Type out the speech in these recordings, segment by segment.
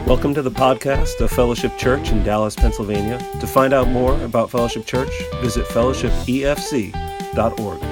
Welcome to the podcast of Fellowship Church in Dallas, Pennsylvania. To find out more about Fellowship Church, visit fellowshipefc.org.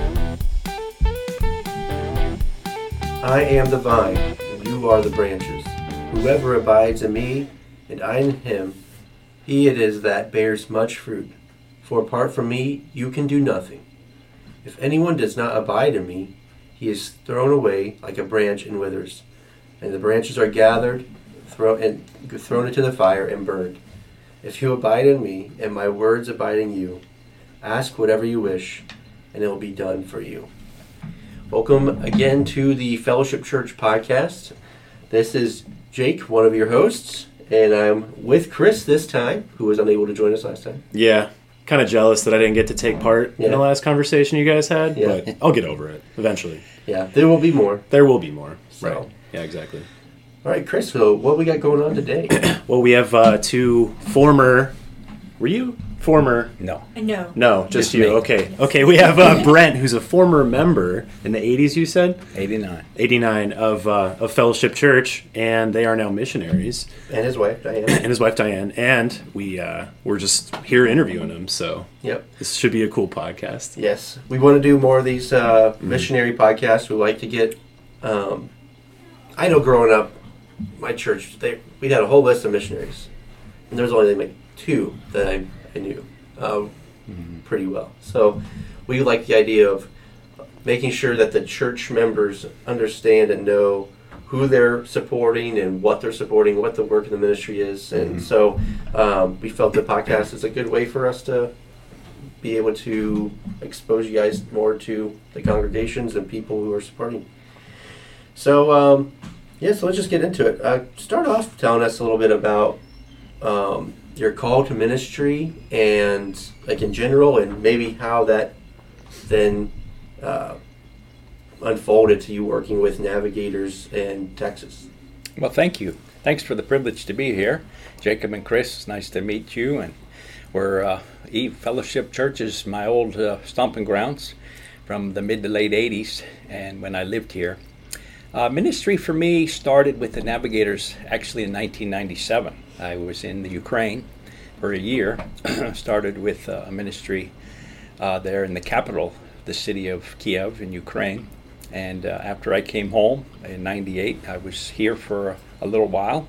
I am the vine, and you are the branches. Whoever abides in me, and I in him, he it is that bears much fruit. For apart from me, you can do nothing. If anyone does not abide in me, he is thrown away like a branch and withers. And the branches are gathered, thrown into the fire and burned. If you abide in me, and my words abide in you, ask whatever you wish, and it will be done for you. Welcome again to the Fellowship Church podcast. This is Jake, one of your hosts, and I'm with Chris this time, who was unable to join us last time. Yeah, kind of jealous that I didn't get to take part in the last conversation you guys had, but I'll get over it eventually. Yeah, there will be more. There will be more. So. Right. Yeah, exactly. All right, Chris, so what we got going on today? Well, we have two former... Were you former? No. No, just you. Me. Okay, we have Brent, who's a former member in the 80s, you said? 89 of Fellowship Church, and they are now missionaries. And his wife, Diane. And we're just here interviewing them, so This should be a cool podcast. Yes, we want to do more of these missionary podcasts. We like to get... I know growing up, my church, we had a whole list of missionaries, and there was only like two that I knew pretty well. So we like the idea of making sure that the church members understand and know who they're supporting and what they're supporting, what the work of the ministry is. And so we felt the podcast is a good way for us to be able to expose you guys more to the congregations and people who are supporting. So, so let's just get into it. Start off telling us a little bit about your call to ministry and, like, in general, and maybe how that then unfolded to you working with Navigators in Texas. Well, thank you. Thanks for the privilege to be here. Jacob and Chris, it's nice to meet you. And we're Fellowship Church is my old stomping grounds from the mid to late 80s, and when I lived here. Ministry for me started with the Navigators actually in 1997. I was in the Ukraine for a year. Started with a ministry there in the capital, the city of Kiev in Ukraine. And after I came home in 98, I was here for a little while.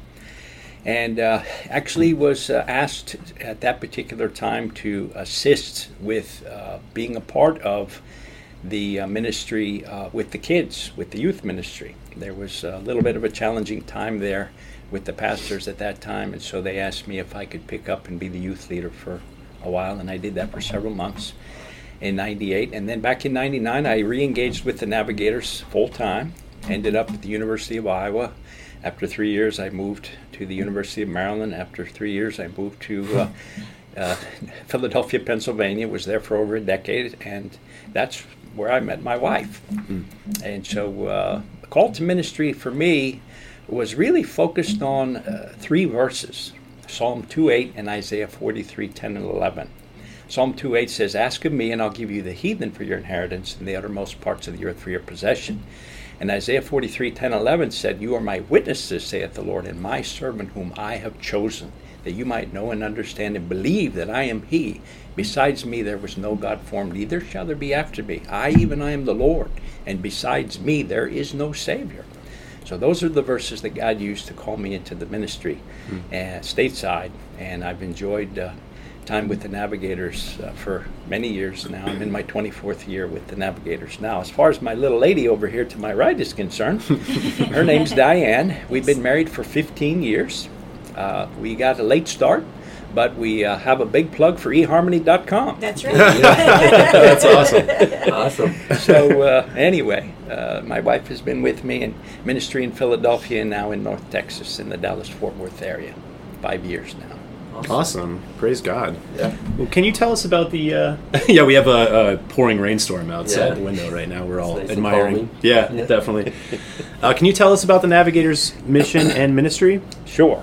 And actually was asked at that particular time to assist with being a part of the ministry with the kids, with the youth ministry. There was a little bit of a challenging time there with the pastors at that time, and so they asked me if I could pick up and be the youth leader for a while, and I did that for several months in 98. And then back in 99, I re-engaged with the Navigators full-time, ended up at the University of Iowa. After 3 years, I moved to the University of Maryland. After 3 years, I moved to Philadelphia, Pennsylvania, was there for over a decade, and that's where I met my wife. And so the call to ministry for me was really focused on three verses, Psalm 2:8 and Isaiah 43:10 and 11. Psalm 2:8 says, "Ask of me, and I'll give you the heathen for your inheritance and the uttermost parts of the earth for your possession." And Isaiah 43:10 and 11 said, "You are my witnesses, saith the Lord, and my servant whom I have chosen, that you might know and understand and believe that I am he. Besides me there was no God formed, neither shall there be after me. I, even I am the Lord, and besides me there is no Savior." So those are the verses that God used to call me into the ministry stateside, and I've enjoyed time with the Navigators for many years now. I'm in my 24th year with the Navigators now. As far as my little lady over here to my right is concerned, her name's Diane. We've been married for 15 years. We got a late start, but we have a big plug for eharmony.com. That's right. That's awesome. So anyway, my wife has been with me in ministry in Philadelphia and now in North Texas in the Dallas-Fort Worth area. 5 years now. Awesome. Praise God. Yeah. Well, can you tell us about the... we have a pouring rainstorm outside the window right now. We're all nice admiring. Yeah, definitely. Can you tell us about the Navigators' mission and ministry? Sure.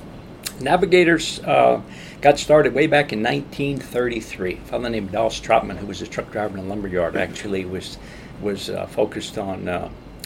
Navigators got started way back in 1933. A fellow named Dallas Trotman, who was a truck driver in a lumber yard, actually was focused on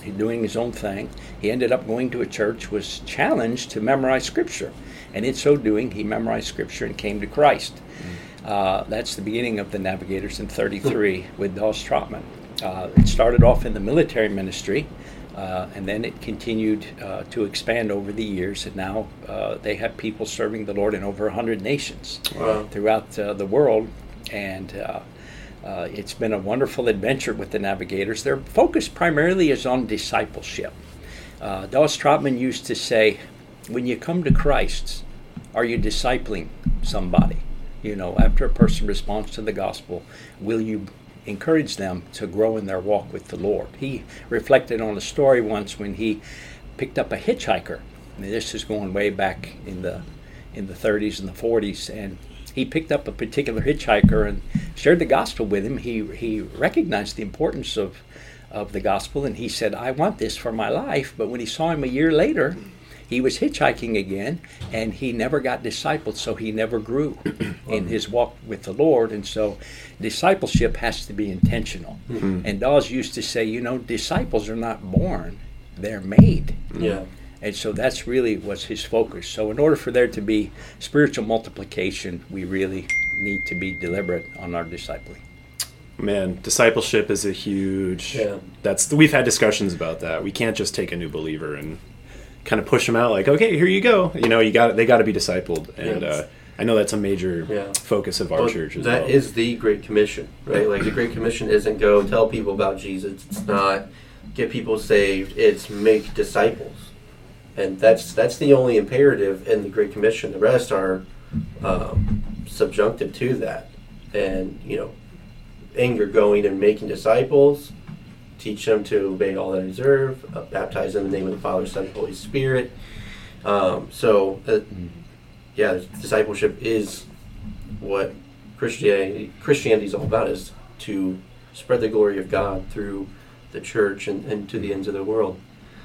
doing his own thing. He ended up going to a church, was challenged to memorize Scripture. And in so doing, he memorized Scripture and came to Christ. That's the beginning of the Navigators in 33 with Dawes Trotman. It started off in the military ministry, and then it continued to expand over the years. And now they have people serving the Lord in over 100 nations throughout the world. And it's been a wonderful adventure with the Navigators. Their focus primarily is on discipleship. Dawes Trotman used to say, when you come to Christ, are you discipling somebody? You know, after a person responds to the gospel, will you encourage them to grow in their walk with the Lord? He reflected on a story once when he picked up a hitchhiker. And this is going way back in the 30s and the 40s, and he picked up a particular hitchhiker and shared the gospel with him. He recognized the importance of the gospel, and he said, I want this for my life. But when he saw him a year later, he was hitchhiking again, and he never got discipled, so he never grew in his walk with the Lord. And so discipleship has to be intentional. And Dawes used to say, you know, disciples are not born, they're made. Yeah. And so that's really was his focus. So in order for there to be spiritual multiplication, we really need to be deliberate on our discipling. Man, discipleship is a huge. Yeah. We've had discussions about that. We can't just take a new believer and kind of push them out like, okay, here you go. You know, they got to be discipled, and I know that's a major focus of our church as well. That is the Great Commission, right? Like the Great Commission isn't go tell people about Jesus. It's not get people saved. It's make disciples. And that's the only imperative in the Great Commission. The rest are subjunctive to that. And, you know, you're going and making disciples, teach them to obey all that I deserve, baptize them in the name of the Father, Son, and Holy Spirit. Discipleship is what Christianity is all about, is to spread the glory of God through the church and to the ends of the world.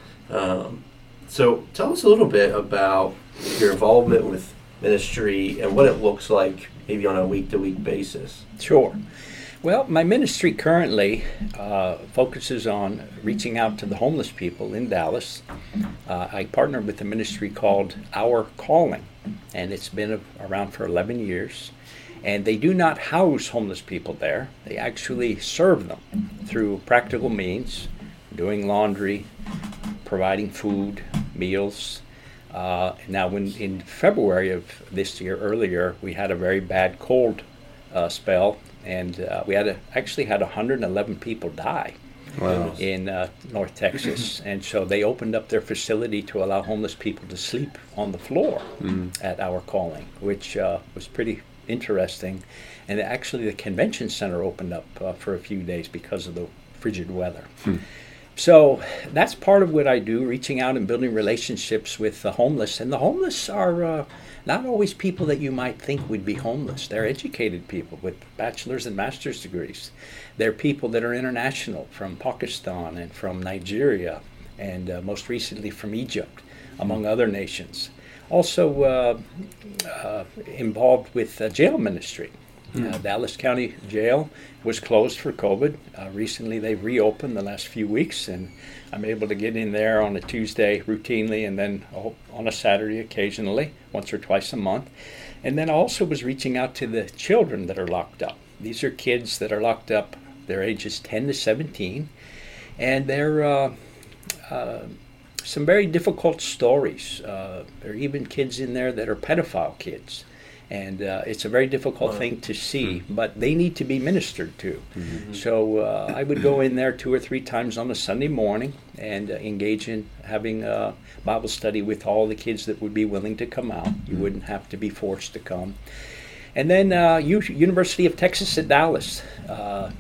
So tell us a little bit about your involvement with ministry and what it looks like maybe on a week-to-week basis. Sure. Well, my ministry currently focuses on reaching out to the homeless people in Dallas. I partner with a ministry called Our Calling, and it's been around for 11 years. And they do not house homeless people there. They actually serve them through practical means, doing laundry, providing food, meals. Now, in February of this year, earlier, we had a very bad cold spell, and we actually had 111 people die in North Texas. And so they opened up their facility to allow homeless people to sleep on the floor at Our Calling, which was pretty interesting. And actually the convention center opened up for a few days because of the frigid weather. So that's part of what I do, reaching out and building relationships with the homeless. And the homeless are not always people that you might think would be homeless. They're educated people with bachelor's and master's degrees. They're people that are international, from Pakistan and from Nigeria, and most recently from Egypt, among other nations. Also involved with jail ministry. Dallas County Jail was closed for COVID. Recently they've reopened the last few weeks, and I'm able to get in there on a Tuesday routinely, and then on a Saturday occasionally, once or twice a month. And then I also was reaching out to the children that are locked up. These are kids that are locked up, their ages 10 to 17, and they're some very difficult stories. There are even kids in there that are pedophile kids. And it's a very difficult thing to see, but they need to be ministered to. So I would go in there 2 or 3 times on a Sunday morning and engage in having a Bible study with all the kids that would be willing to come out. You wouldn't have to be forced to come. And then University of Texas at Dallas. I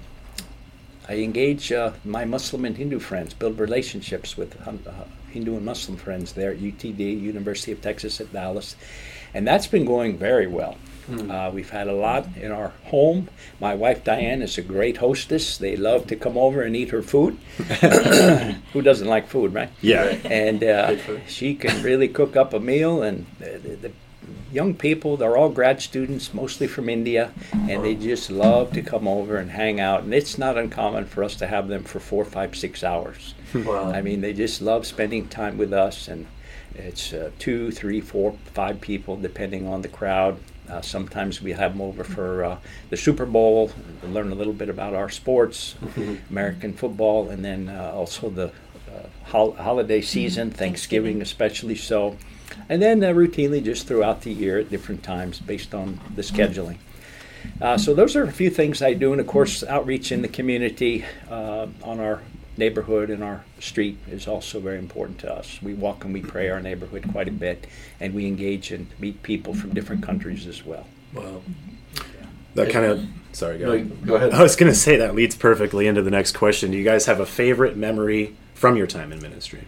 engage my Muslim and Hindu friends, build relationships with Hindu and Muslim friends there at UTD, University of Texas at Dallas. And that's been going very well. We've had a lot in our home. My wife Diane is a great hostess. They love to come over and eat her food. Who doesn't like food, right? Yeah. And she can really cook up a meal, and the young people. They're all grad students, mostly from India, and they just love to come over and hang out. And it's not uncommon for us to have them for 4, 5, 6 hours. Wow. I mean, they just love spending time with us, and it's 2, 3, 4, 5 people, depending on the crowd. Sometimes we have them over for the Super Bowl, to learn a little bit about our sports, American football, and then also the holiday season, Thanksgiving especially so. And then routinely just throughout the year at different times based on the scheduling. So those are a few things I do. And of course, outreach in the community on our neighborhood and our street is also very important to us. We walk and we pray our neighborhood quite a bit, and we engage and meet people from different countries as well. Wow. That kind of, sorry, go ahead. I was going to say that leads perfectly into the next question. Do you guys have a favorite memory from your time in ministry?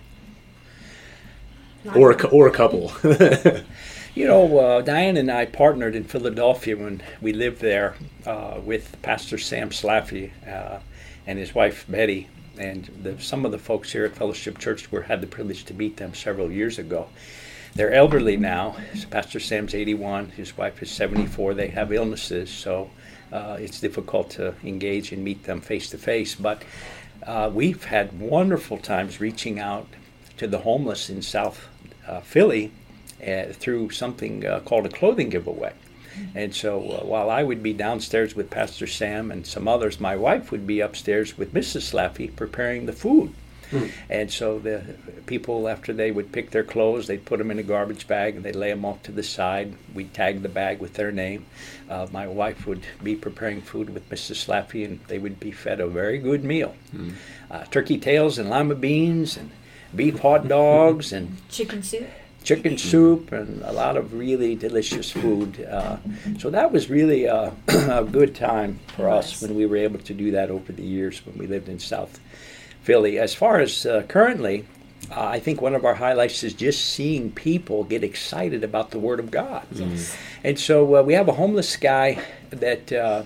Or a couple? You know, Diane and I partnered in Philadelphia when we lived there with Pastor Sam Slaffy and his wife Betty. And some of the folks here at Fellowship Church had the privilege to meet them several years ago. They're elderly now. Pastor Sam's 81, his wife is 74. They have illnesses, so it's difficult to engage and meet them face to face. But we've had wonderful times reaching out to the homeless in South Philly through something called a clothing giveaway. And so while I would be downstairs with Pastor Sam and some others, my wife would be upstairs with Mrs. Slaffy preparing the food. And so the people, after they would pick their clothes, they'd put them in a garbage bag and they'd lay them off to the side. We'd tag the bag with their name. My wife would be preparing food with Mrs. Slaffy, and they would be fed a very good meal. Turkey tails and lima beans and beef hot dogs and chicken soup and a lot of really delicious food. So that was really a good time for us when we were able to do that over the years when we lived in South Philly. As far as currently, I think one of our highlights is just seeing people get excited about the Word of God. Yes. And so we have a homeless guy that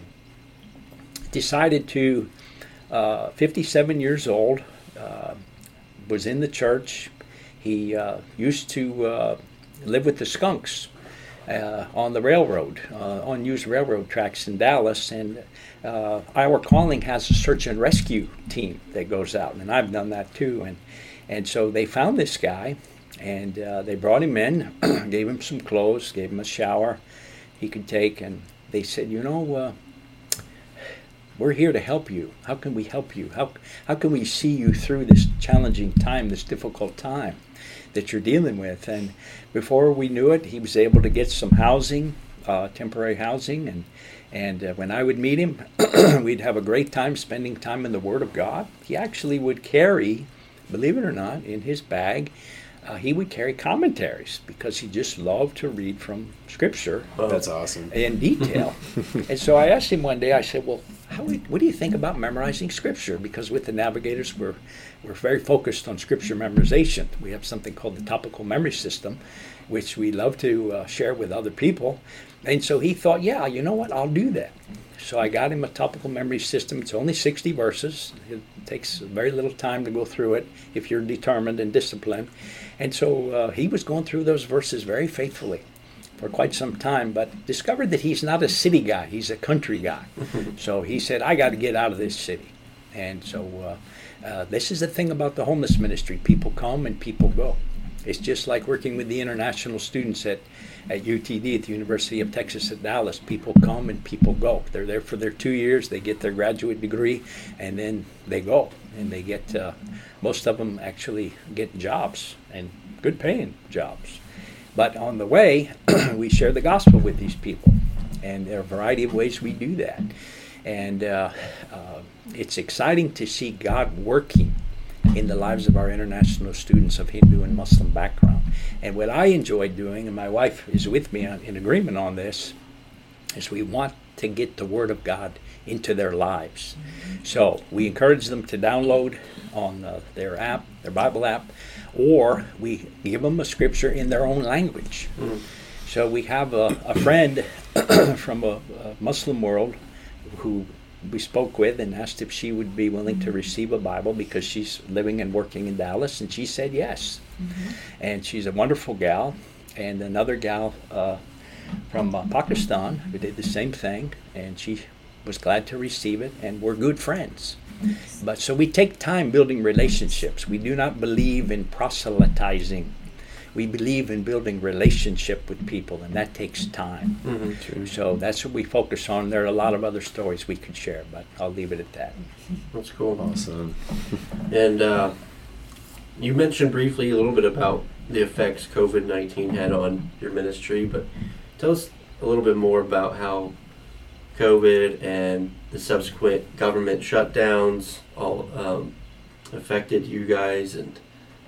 decided to, 57 years old, was in the church. He used to live with the skunks on the railroad, unused railroad tracks in Dallas. And Our Calling has a search and rescue team that goes out, and I've done that too. And so they found this guy, and they brought him in, gave him some clothes, gave him a shower he could take, and they said, you know, we're here to help you. How can we help you? How can we see you through this challenging time, this difficult time that you're dealing with? And before we knew it, he was able to get some housing, temporary housing, and when I would meet him, we'd have a great time spending time in the Word of God. He actually would carry, believe it or not, in his bag, he would carry commentaries because he just loved to read from Scripture. Oh, that's awesome. In detail. And so I asked him one day, I said, well, what do you think about memorizing Scripture? Because with the Navigators, we're very focused on Scripture memorization. We have something called the Topical Memory System, which we love to share with other people. And so he thought, yeah, you know what, I'll do that. So I got him a topical memory system. It's only 60 verses. It takes very little time to go through it if you're determined and disciplined. And so he was going through those verses very faithfully for quite some time, but discovered that he's not a city guy. He's a country guy. So he said, I got to get out of this city. And so this is the thing about the homeless ministry. People come and people go. It's just like working with the international students at UTD, at the University of Texas at Dallas. People come and people go. They're there for their 2 years. They get their graduate degree, and then they go. And they get, most of them actually get jobs, and good paying jobs. But on the way, we share the gospel with these people. And there are a variety of ways we do that. And it's exciting to see God working in the lives of our international students of Hindu and Muslim background. And what I enjoy doing, and my wife is with me in agreement on this, is we want to get the Word of God into their lives. So we encourage them to download on their app, their Bible app, or we give them a scripture in their own language. So we have a friend from a Muslim world who we spoke with and asked if she would be willing to receive a Bible because she's living and working in Dallas, and she said yes. And she's a wonderful gal. And another gal from Pakistan who did the same thing, and she was glad to receive it, and we're good friends. But so we take time building relationships. We do not believe in proselytizing. We believe in building relationship with people, and that takes time. Mm-hmm. So that's what we focus on. There are a lot of other stories we could share, but I'll leave it at that. That's cool. Awesome. And you mentioned briefly a little bit about the effects COVID-19 had on your ministry, but tell us a little bit more about how COVID and the subsequent government shutdowns all affected you guys, and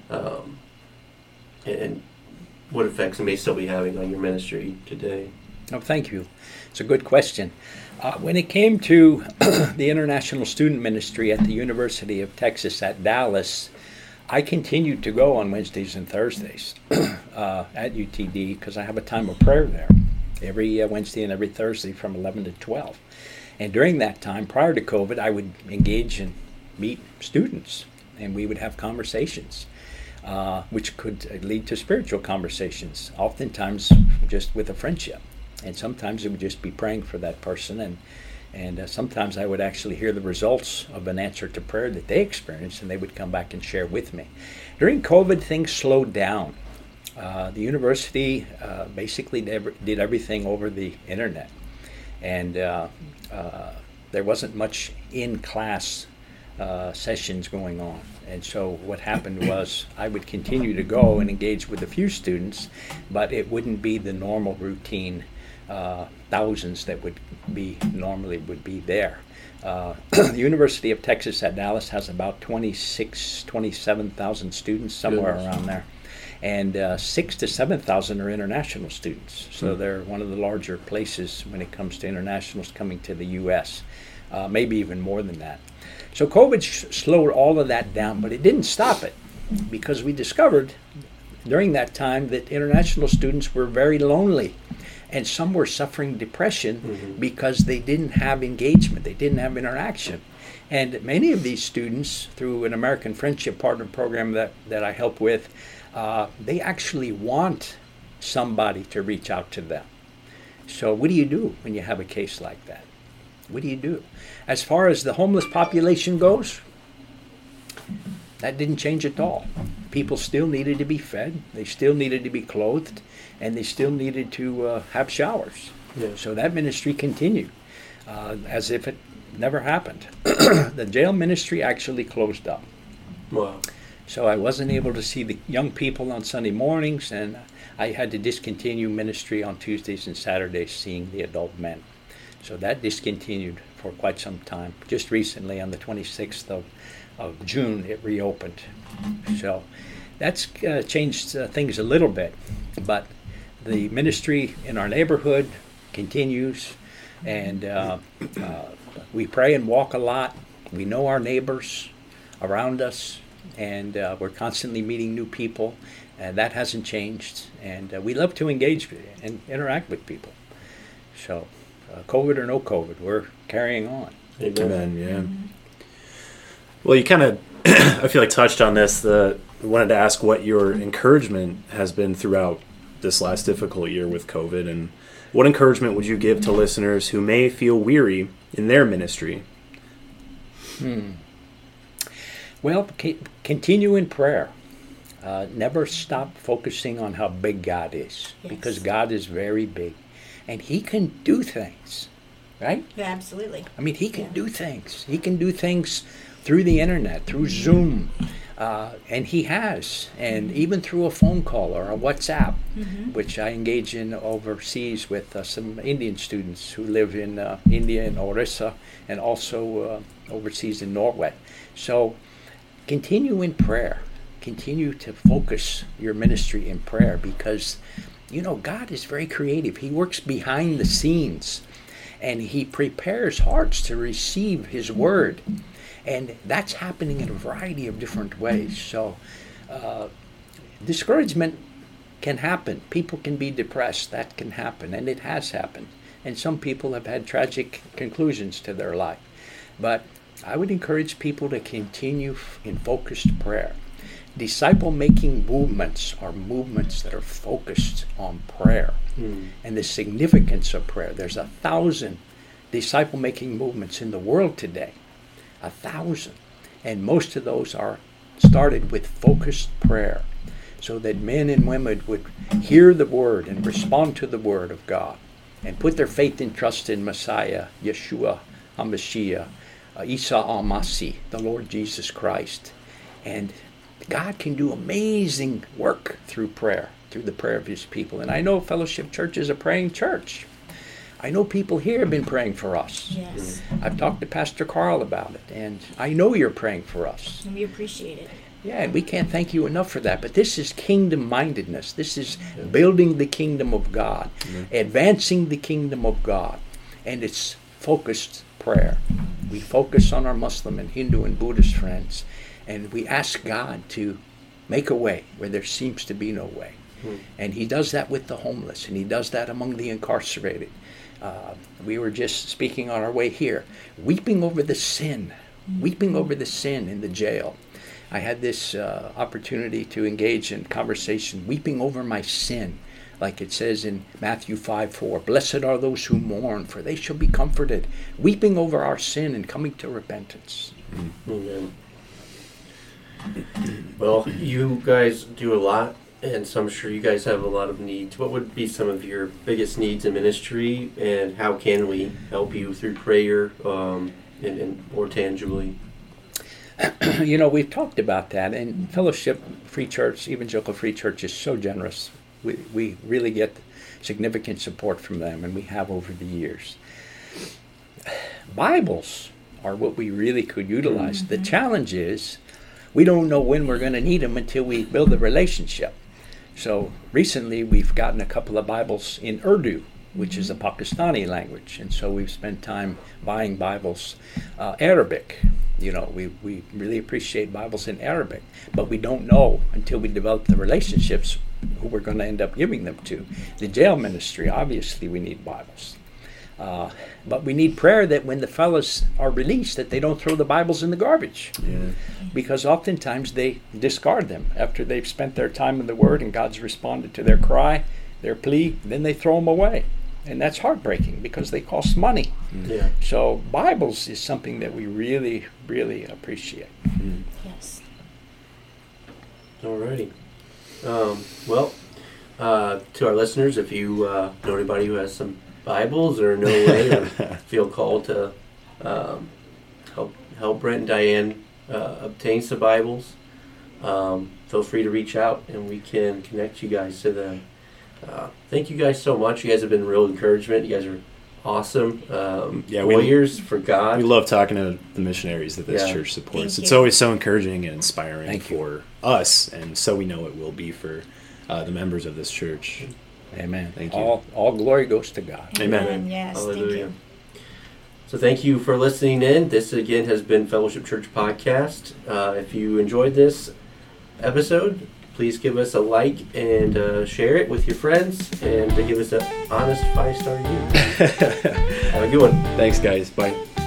what effects it may still be having on your ministry today. Oh, thank you. It's a good question. When it came to the International Student Ministry at the University of Texas at Dallas, I continued to go on Wednesdays and Thursdays at UTD because I have a time of prayer there every Wednesday and every Thursday from 11 to 12. And during that time, prior to COVID, I would engage and meet students, and we would have conversations, which could lead to spiritual conversations, oftentimes just with a friendship. And sometimes it would just be praying for that person, and sometimes I would actually hear the results of an answer to prayer that they experienced, and they would come back and share with me. During COVID, things slowed down. The university basically did everything over the internet, and there wasn't much in-class sessions going on. And so what happened was I would continue to go and engage with a few students, but it wouldn't be the normal routine thousands that would normally be there. The University of Texas at Dallas has about 27,000 students, somewhere around there. And 6,000 to 7,000 are international students. So they're one of the larger places when it comes to internationals coming to the U.S., maybe even more than that. So COVID slowed all of that down, but it didn't stop it, because we discovered during that time that international students were very lonely, and some were suffering depression because they didn't have engagement, they didn't have interaction. And many of these students, through an American Friendship Partner program that I help with, they actually want somebody to reach out to them. So what do you do when you have a case like that? What do you do? As far as the homeless population goes, that didn't change at all. People still needed to be fed, they still needed to be clothed, and they still needed to have showers. Yeah. So that ministry continued as if it never happened. The jail ministry actually closed up. Wow. So I wasn't able to see the young people on Sunday mornings, and I had to discontinue ministry on Tuesdays and Saturdays, seeing the adult men. So that discontinued for quite some time. Just recently, on the 26th of June, it reopened. So that's changed things a little bit, but the ministry in our neighborhood continues, and we pray and walk a lot. We know our neighbors around us, and we're constantly meeting new people, and that hasn't changed. And we love to engage and interact with people. So COVID or no COVID, we're carrying on. Amen. Yeah. Well, you kind of, I feel like, touched on this. Wanted to ask what your encouragement has been throughout this last difficult year with COVID, and what encouragement would you give to listeners who may feel weary in their ministry? Well, continue in prayer. Never stop focusing on how big God is, because God is very big, and He can do things, right? Yeah, absolutely. I mean, He can do things. He can do things through the internet, through Zoom, and He has, and even through a phone call or a WhatsApp, which I engage in overseas with some Indian students who live in India and Orissa, and also overseas in Norway. So continue in prayer. Continue to focus your ministry in prayer, because, you know, God is very creative. He works behind the scenes, and He prepares hearts to receive His word. And that's happening in a variety of different ways. So discouragement can happen. People can be depressed. That can happen, and it has happened. And some people have had tragic conclusions to their life. But I would encourage people to continue in focused prayer. disciple-making movements are movements that are focused on prayer and the significance of prayer. There's 1,000 disciple-making movements in the world today. 1,000. And most of those are started with focused prayer, so that men and women would hear the word and respond to the word of God and put their faith and trust in Messiah, Yeshua HaMashiach, Isa al-Masih, the Lord Jesus Christ. And God can do amazing work through prayer, through the prayer of his people. And I know Fellowship Church is a praying church. I know people here have been praying for us. Yes. I've talked to Pastor Carl about it, and I know you're praying for us. And we appreciate it. Yeah, and we can't thank you enough for that. But this is kingdom-mindedness. This is building the kingdom of God, advancing the kingdom of God. And it's focused prayer. We focus on our Muslim and Hindu and Buddhist friends, and we ask God to make a way where there seems to be no way. And he does that with the homeless, and he does that among the incarcerated. We were just speaking on our way here, weeping over the sin in the jail. I had this opportunity to engage in conversation, weeping over my sin, like it says in Matthew 5:4. Blessed are those who mourn, for they shall be comforted. Weeping over our sin and coming to repentance. Amen. Well, you guys do a lot, and so I'm sure you guys have a lot of needs. What would be some of your biggest needs in ministry, and how can we help you through prayer and more tangibly? We've talked about that, and Fellowship Free Church, Evangelical Free Church, is so generous. We really get significant support from them, and we have over the years. Bibles are what we really could utilize. The challenge is we don't know when we're going to need them until we build a relationship. So recently we've gotten a couple of Bibles in Urdu, which is a Pakistani language, and so we've spent time buying Bibles, Arabic. We really appreciate Bibles in Arabic, but we don't know until we develop the relationships who we're going to end up giving them to. The jail ministry, obviously we need Bibles. But we need prayer that when the fellows are released, that they don't throw the Bibles in the garbage. Yeah. Because oftentimes they discard them after they've spent their time in the Word and God's responded to their cry, their plea, then they throw them away. And that's heartbreaking because they cost money. Yeah. So Bibles is something that we really, really appreciate. Yes. Alrighty. To our listeners, if you know anybody who has some Bibles or no way or feel called to help Brent and Diane obtain some Bibles, feel free to reach out and we can connect you guys to them. Thank you guys so much. You guys have been real encouragement. You guys are awesome warriors for God. We love talking to the missionaries that this church supports. Thank It's you. always so encouraging and inspiring Thank you. for us, and so we know it will be for the members of this church. Amen. Thank you. All glory goes to God. Amen. Yes, Hallelujah. thank you. So thank you for listening in. This again has been Fellowship Church Podcast. If you enjoyed this episode, please give us a like and share it with your friends and give us an honest 5-star review. Have a good one. Thanks, guys. Bye.